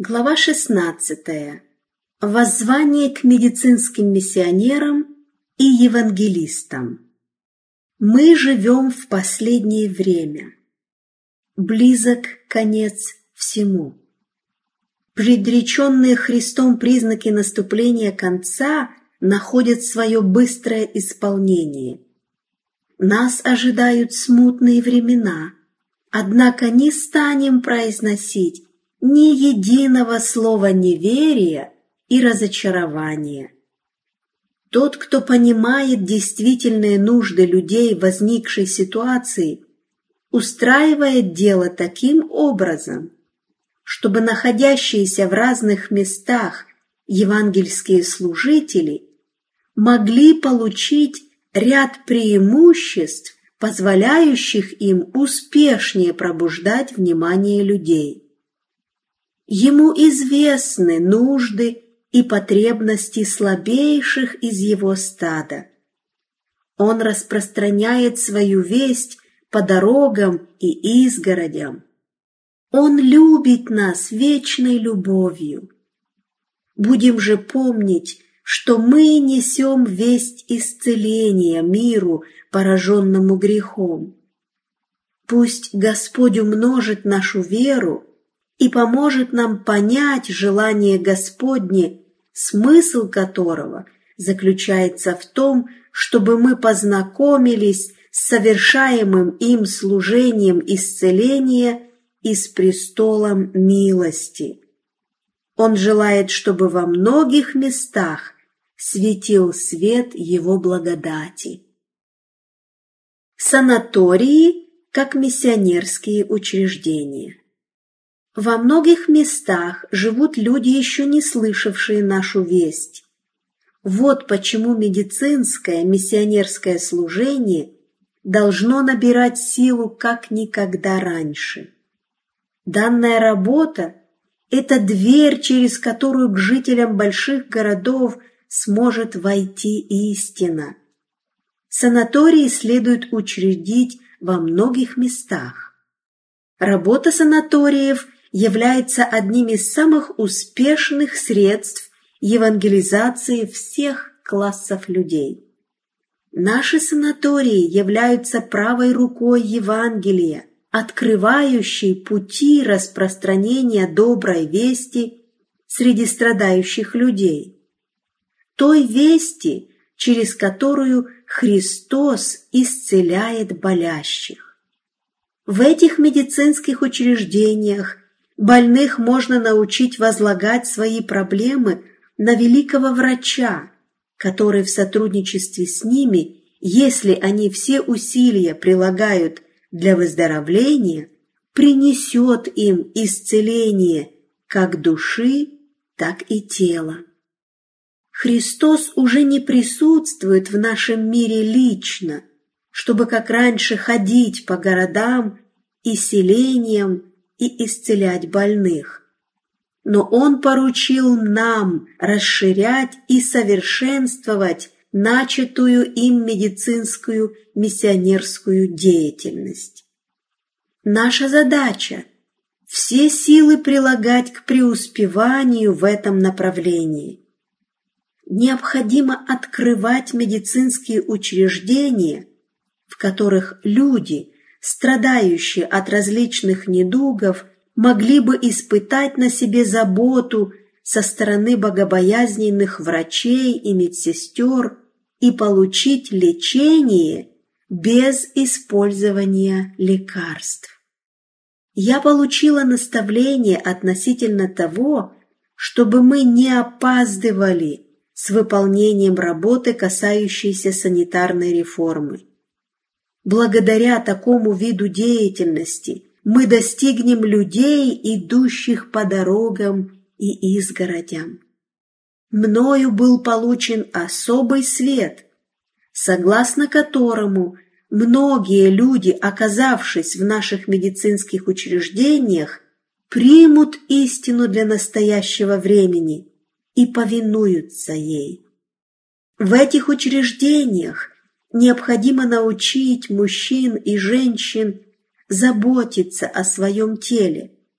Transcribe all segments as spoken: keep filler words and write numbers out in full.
Глава шестнадцатая. Воззвание к медицинским миссионерам и евангелистам. Мы живем в последнее время. Близок конец всему. Предреченные Христом признаки наступления конца находят свое быстрое исполнение. Нас ожидают смутные времена, однако не станем произносить ни единого слова неверия и разочарования. Тот, кто понимает действительные нужды людей в возникшей ситуации, устраивает дело таким образом, чтобы находящиеся в разных местах евангельские служители могли получить ряд преимуществ, позволяющих им успешнее пробуждать внимание людей. Ему известны нужды и потребности слабейших из его стада. Он распространяет свою весть по дорогам и изгородям. Он любит нас вечной любовью. Будем же помнить, что мы несем весть исцеления миру, пораженному грехом. Пусть Господь умножит нашу веру и поможет нам понять желание Господне, смысл которого заключается в том, чтобы мы познакомились с совершаемым им служением исцеления и с престолом милости. Он желает, чтобы во многих местах светил свет Его благодати. Санатории как миссионерские учреждения. Во многих местах живут люди, еще не слышавшие нашу весть. Вот почему медицинское миссионерское служение должно набирать силу как никогда раньше. Данная работа – это дверь, через которую к жителям больших городов сможет войти истина. Санатории следует учредить во многих местах. Работа санаториев является одним из самых успешных средств евангелизации всех классов людей. Наши санатории являются правой рукой Евангелия, открывающей пути распространения доброй вести среди страдающих людей, той вести, через которую Христос исцеляет болящих. В этих медицинских учреждениях больных можно научить возлагать свои проблемы на великого врача, который в сотрудничестве с ними, если они все усилия прилагают для выздоровления, принесет им исцеление как души, так и тела. Христос уже не присутствует в нашем мире лично, чтобы как раньше ходить по городам и селениям и исцелять больных. Но Он поручил нам расширять и совершенствовать начатую им медицинскую миссионерскую деятельность. Наша задача – все силы прилагать к преуспеванию в этом направлении. Необходимо открывать медицинские учреждения, в которых люди, страдающие от различных недугов, могли бы испытать на себе заботу со стороны богобоязненных врачей и медсестер и получить лечение без использования лекарств. Я получила наставление относительно того, чтобы мы не опаздывали с выполнением работы, касающейся санитарной реформы. Благодаря такому виду деятельности мы достигнем людей, идущих по дорогам и изгородям. Мною был получен особый свет, согласно которому многие люди, оказавшись в наших медицинских учреждениях, примут истину для настоящего времени и повинуются ей. В этих учреждениях необходимо научить мужчин и женщин заботиться о своем теле,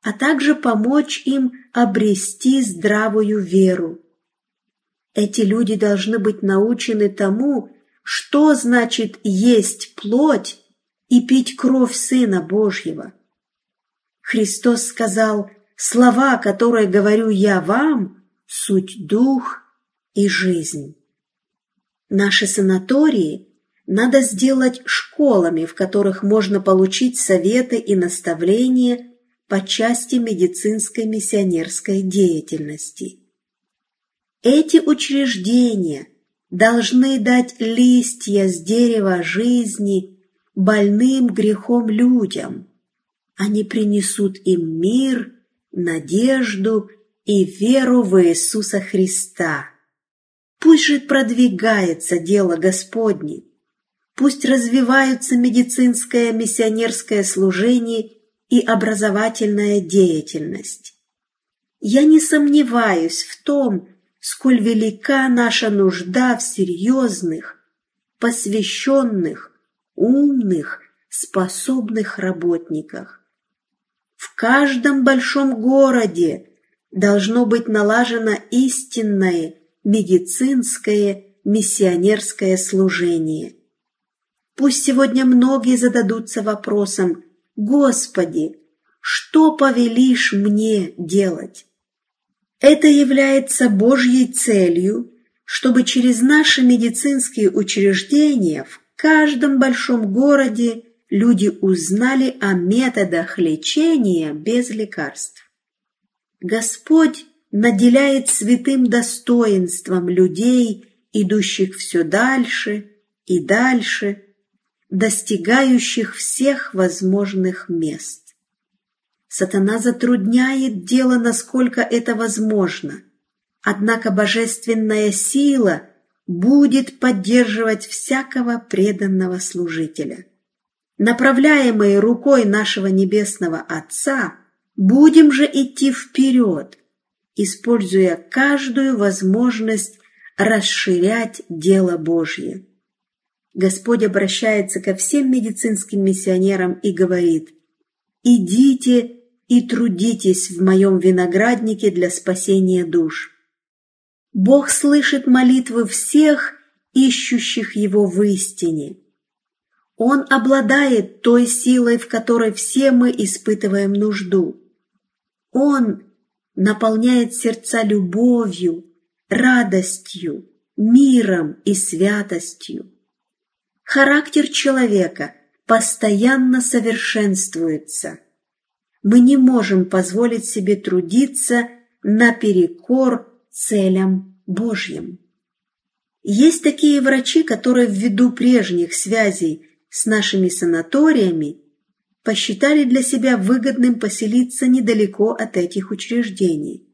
а также помочь им обрести здравую веру. Эти люди должны быть научены тому, что значит есть плоть и пить кровь Сына Божьего. Христос сказал: «Слова, которые говорю я вам, суть дух и жизнь». Наши санатории надо сделать школами, в которых можно получить советы и наставления по части медицинской миссионерской деятельности. Эти учреждения должны дать листья с дерева жизни больным грехом людям. Они принесут им мир, надежду и веру в Иисуса Христа. Пусть же продвигается дело Господне, пусть развиваются медицинское миссионерское служение и образовательная деятельность. Я не сомневаюсь в том, сколь велика наша нужда в серьезных, посвященных, умных, способных работниках. В каждом большом городе должно быть налажено истинное медицинское миссионерское служение. Пусть сегодня многие зададутся вопросом: «Господи, что повелишь мне делать?» Это является Божьей целью, чтобы через наши медицинские учреждения в каждом большом городе люди узнали о методах лечения без лекарств. Господь наделяет святым достоинством людей, идущих все дальше и дальше, достигающих всех возможных мест. Сатана затрудняет дело, насколько это возможно, однако божественная сила будет поддерживать всякого преданного служителя. Направляемые рукой нашего Небесного Отца, будем же идти вперед, используя каждую возможность расширять дело Божье. Господь обращается ко всем медицинским миссионерам и говорит: «Идите и трудитесь в моем винограднике для спасения душ». Бог слышит молитвы всех, ищущих Его в истине. Он обладает той силой, в которой все мы испытываем нужду. Он наполняет сердца любовью, радостью, миром и святостью. Характер человека постоянно совершенствуется. Мы не можем позволить себе трудиться наперекор целям Божьим. Есть такие врачи, которые ввиду прежних связей с нашими санаториями посчитали для себя выгодным поселиться недалеко от этих учреждений.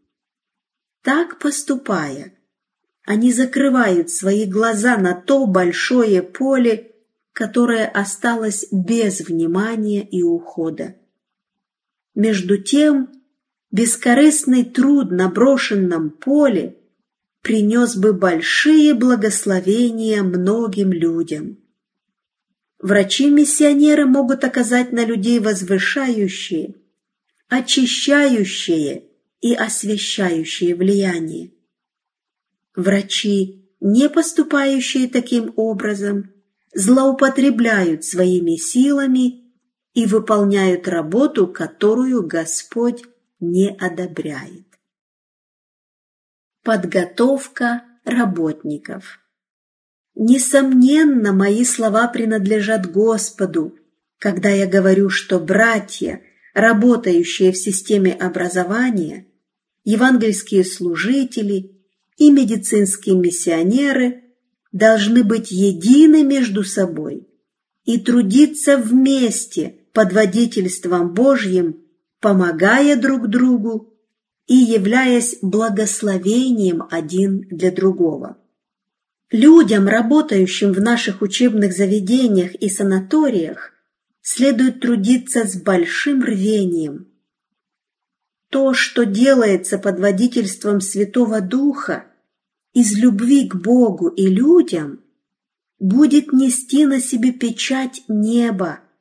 Так поступая, они закрывают свои глаза на то большое поле, которое осталось без внимания и ухода. Между тем, бескорыстный труд на брошенном поле принес бы большие благословения многим людям. Врачи-миссионеры могут оказать на людей возвышающее, очищающее и освящающее влияние. Врачи, не поступающие таким образом, злоупотребляют своими силами и выполняют работу, которую Господь не одобряет. Подготовка работников. Несомненно, мои слова принадлежат Господу, когда я говорю, что братья, работающие в системе образования, евангельские служители и медицинские миссионеры должны быть едины между собой и трудиться вместе под водительством Божьим, помогая друг другу и являясь благословением один для другого. Людям, работающим в наших учебных заведениях и санаториях, следует трудиться с большим рвением. То, что делается под водительством Святого Духа, из любви к Богу и людям, будет нести на себе печать неба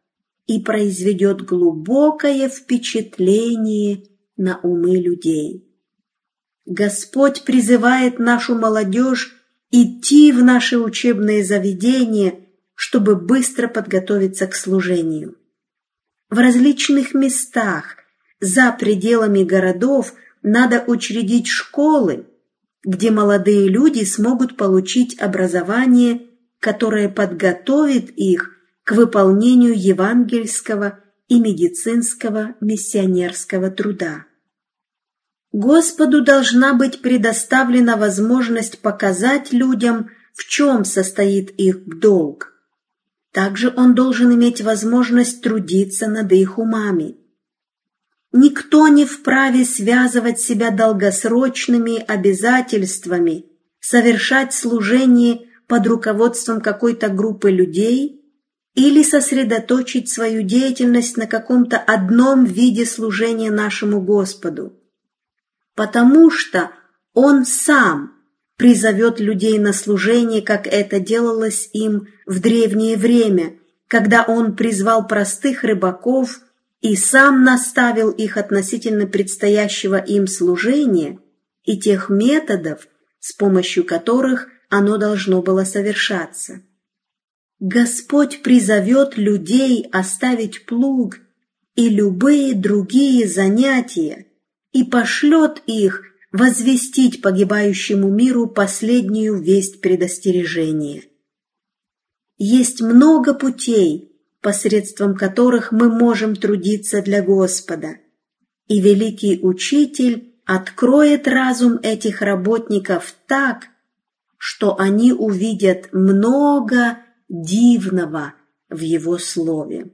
и произведет глубокое впечатление на умы людей. Господь призывает нашу молодежь идти в наши учебные заведения, чтобы быстро подготовиться к служению. В различных местах за пределами городов надо учредить школы, где молодые люди смогут получить образование, которое подготовит их к выполнению евангельского и медицинского миссионерского труда. Господу должна быть предоставлена возможность показать людям, в чем состоит их долг. Также он должен иметь возможность трудиться над их умами. Никто не вправе связывать себя долгосрочными обязательствами, совершать служение под руководством какой-то группы людей или сосредоточить свою деятельность на каком-то одном виде служения нашему Господу, потому что Он сам призовет людей на служение, как это делалось им в древнее время, когда Он призвал простых рыбаков и сам наставил их относительно предстоящего им служения и тех методов, с помощью которых оно должно было совершаться. Господь призовет людей оставить плуг и любые другие занятия и пошлет их возвестить погибающему миру последнюю весть предостережения. Есть много путей, посредством которых мы можем трудиться для Господа, и великий Учитель откроет разум этих работников так, что они увидят много дивного в Его Слове.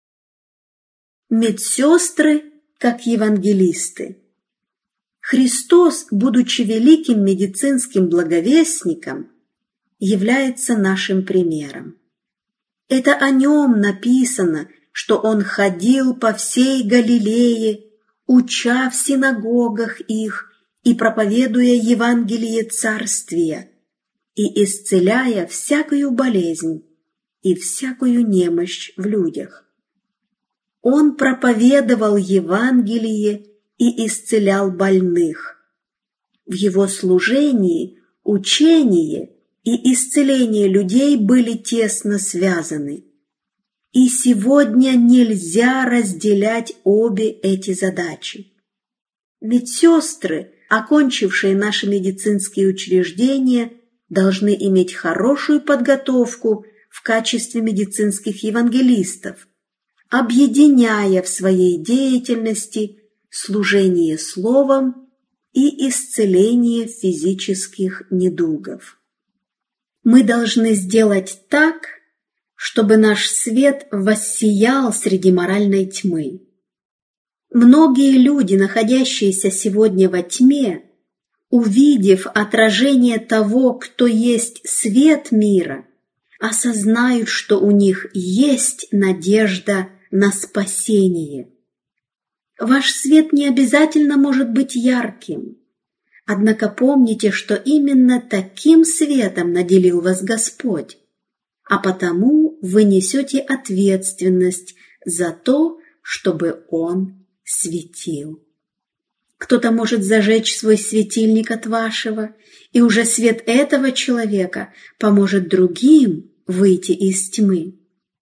Медсестры как евангелисты. Христос, будучи великим медицинским благовестником, является нашим примером. Это о нем написано, что он ходил по всей Галилее, уча в синагогах их и проповедуя Евангелие Царствия, и исцеляя всякую болезнь и всякую немощь в людях. Он проповедовал Евангелие и исцелял больных. В его служении учение и исцеление людей были тесно связаны. И сегодня нельзя разделять обе эти задачи. Медсестры, окончившие наши медицинские учреждения, должны иметь хорошую подготовку в качестве медицинских евангелистов, объединяя в своей деятельности служение словом и исцеление физических недугов. Мы должны сделать так, чтобы наш свет воссиял среди моральной тьмы. Многие люди, находящиеся сегодня во тьме, увидев отражение того, кто есть свет мира, осознают, что у них есть надежда на спасение. Ваш свет не обязательно может быть ярким. Однако помните, что именно таким светом наделил вас Господь, а потому вы несете ответственность за то, чтобы Он светил. Кто-то может зажечь свой светильник от вашего, и уже свет этого человека поможет другим выйти из тьмы.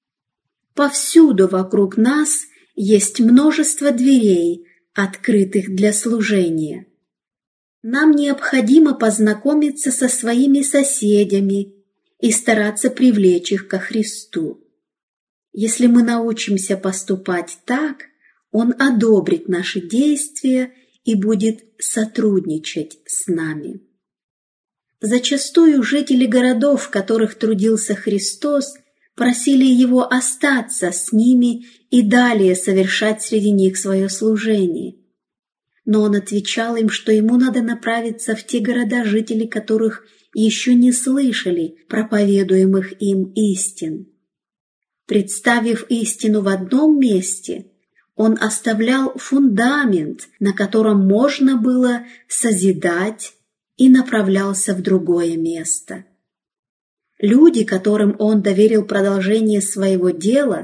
Повсюду вокруг нас есть множество дверей, открытых для служения. Нам необходимо познакомиться со своими соседями и стараться привлечь их ко Христу. Если мы научимся поступать так, Он одобрит наши действия и будет сотрудничать с нами. Зачастую жители городов, в которых трудился Христос, просили Его остаться с ними и далее совершать среди них свое служение. Но Он отвечал им, что ему надо направиться в те города, жители которых еще не слышали проповедуемых им истин. Представив истину в одном месте, Он оставлял фундамент, на котором можно было созидать, и направлялся в другое место. Люди, которым Он доверил продолжение своего дела,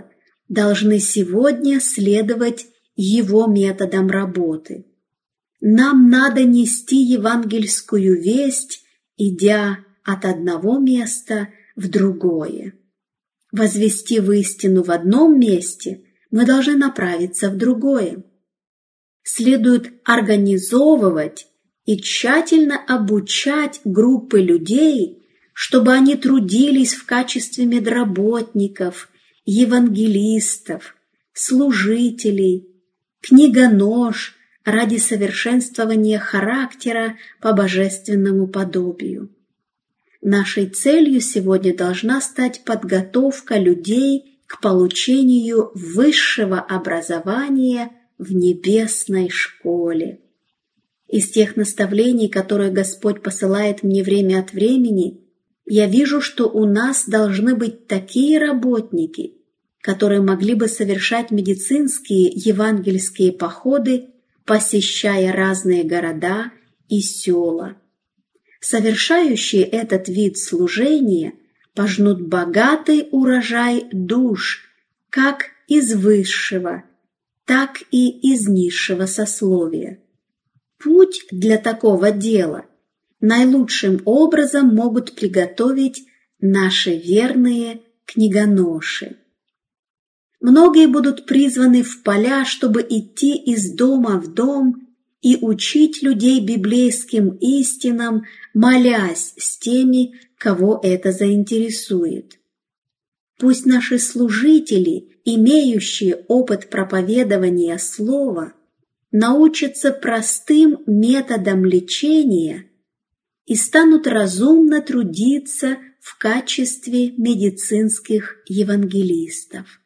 должны сегодня следовать его методам работы. Нам надо нести евангельскую весть, идя от одного места в другое. Возвестив истину в одном месте, мы должны направиться в другое. Следует организовывать и тщательно обучать группы людей, чтобы они трудились в качестве медработников, евангелистов, служителей, книгонож ради совершенствования характера по божественному подобию. Нашей целью сегодня должна стать подготовка людей к получению высшего образования в небесной школе. Из тех наставлений, которые Господь посылает мне время от времени, я вижу, что у нас должны быть такие работники, которые могли бы совершать медицинские евангельские походы, посещая разные города и села. Совершающие этот вид служения пожнут богатый урожай душ, как из высшего, так и из низшего сословия. Путь для такого дела наилучшим образом могут приготовить наши верные книгоноши. Многие будут призваны в поля, чтобы идти из дома в дом и учить людей библейским истинам, молясь с теми, кого это заинтересует. Пусть наши служители, имеющие опыт проповедования слова, научатся простым методам лечения и станут разумно трудиться в качестве медицинских евангелистов.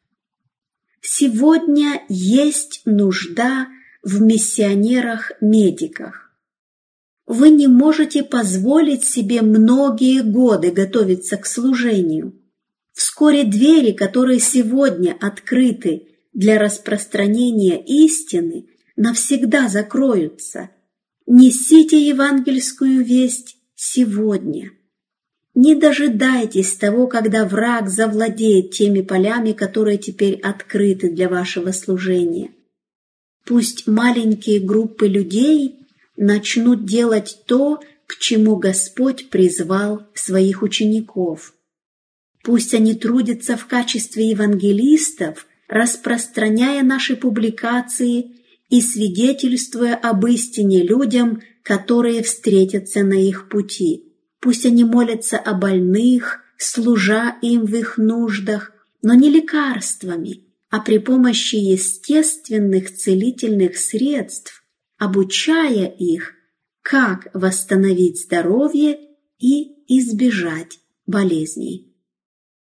Сегодня есть нужда в миссионерах-медиках. Вы не можете позволить себе многие годы готовиться к служению. Вскоре двери, которые сегодня открыты для распространения истины, навсегда закроются. Несите евангельскую весть сегодня. Не дожидайтесь того, когда враг завладеет теми полями, которые теперь открыты для вашего служения. Пусть маленькие группы людей начнут делать то, к чему Господь призвал своих учеников. Пусть они трудятся в качестве евангелистов, распространяя наши публикации и свидетельствуя об истине людям, которые встретятся на их пути. Пусть они молятся о больных, служа им в их нуждах, но не лекарствами, а при помощи естественных целительных средств, обучая их, как восстановить здоровье и избежать болезней.